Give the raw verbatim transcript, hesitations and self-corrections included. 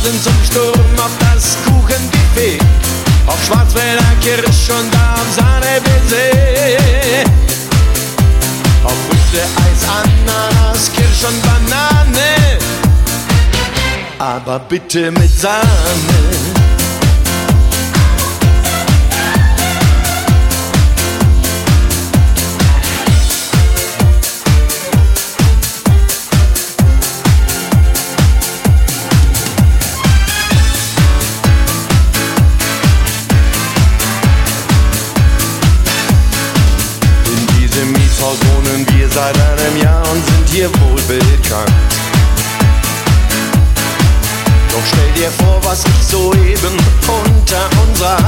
warten zum Sturm auf das Kuchenbuffet, auf Schwarzwälder Kirsch und am Sahnebinsee, auf Früchte, Eis, Ananas, Kirsch und Banane, aber bitte mit Sahne. Wohnen wir seit einem Jahr und sind hier wohl bekannt. Doch stell dir vor, was ich soeben unter unserer